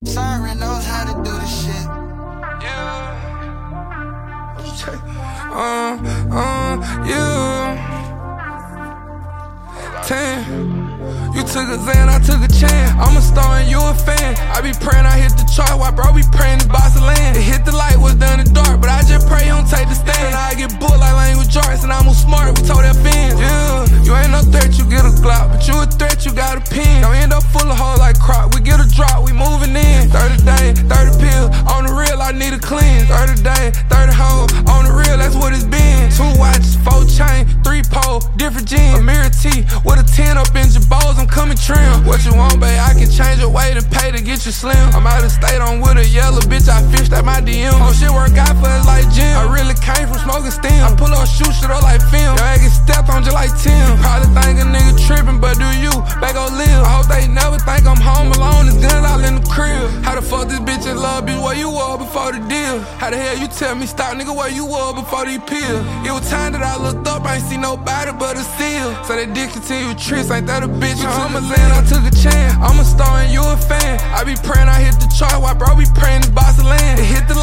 Sorry knows how to do this shit. Yeah. You took a Xan, I took a chance. I'm a star and you a fan. I be praying I hit the chart while bro be praying this box of land. It hit the light, was done in dark, but I just pray you don't take the stand. Now I get bull like language arts and I move smart, we told that fans. Yeah, you ain't no threat, you get a Glock, but you a threat, you got a pin. Don't end up full of hoes like crop, we get a drop, we moving in. 30 days, 30 pills, on the real I need a cleanse. 30 days, 30 hoes, on the real that's what it's been. 2 watches, 4 chain, 3 pole, different jeans. A mirror T with a 10 up in your balls, I'm coming trim. What you want, babe? I can change your weight and pay to get you slim. I'm out of state, I'm with a yellow bitch, I fished at my DM. Oh shit work out for us like gym. I really came from smoking stem. I pull up, shoot shit up like film. Your ass get stepped on just like Tim. You probably think a nigga tripping, but do you? Back go live. I hope they never think I'm home alone. There's guns all in the crib. How the fuck this bitch in love, bitch? Where you were before the deal? How the hell you tell me stop, nigga? Where you were before these pills? It was time that I looked up, I ain't see nobody but a seal. So they discontinue tricks, ain't that a bitch? You took a Xan, I took a chance. I'm a star and you a fan. I be praying I hit the chart while bro be praying this box of land. It hit the